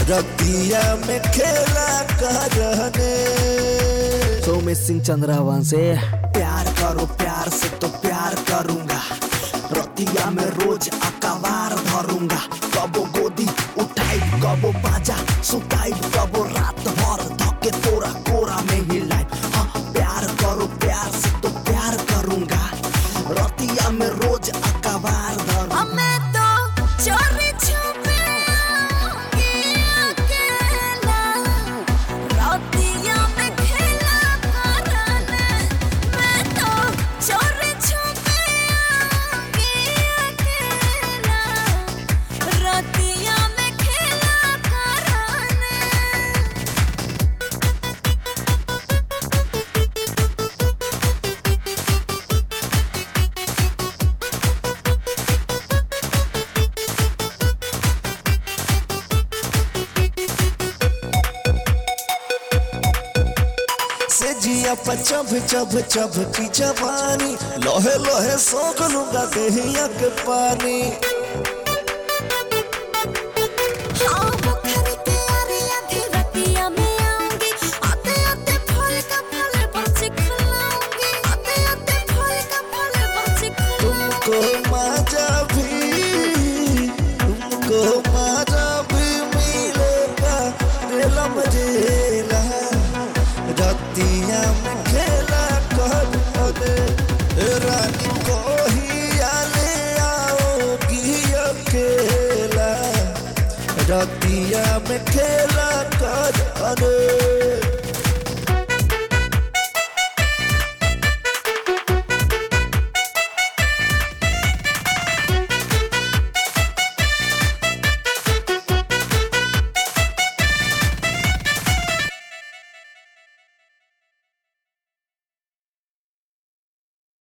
रतिया में खेला करने। सोमेश सिंह चंद्रावन से प्यार करो प्यार से तो प्यार करूंगा, रतिया में रोज अकबार धरूंगा। कबो गोदी उठाई कबो बाजा सुताई, कबो रात भर धके तोरा कोरा में हिलाई। हाँ प्यार करो प्यार से तो प्यार करूंगा, रतिया में रोज अकबार धरूंगा। मैं तो चोरी छुपे अकेला, रतिया में खेला करने। मैं तो चोरी छुपे अकेला, रतिया में खेला करने। से जिया पर चभ चभ चभ की जवानी, लोहे लोहे सोख लूंगा देहिया के पानी। हाँ मुखर के आरे आधी रतिया में आऊंगी, आते आते फल का फल बच खिलाऊंगी, आते आते फल का फल बच तुमको मजा भी मिलेगा रेला मजेला, रतिया में खेला करने। रानी को ही ले आओगी अकेला, रतिया में खेला करने।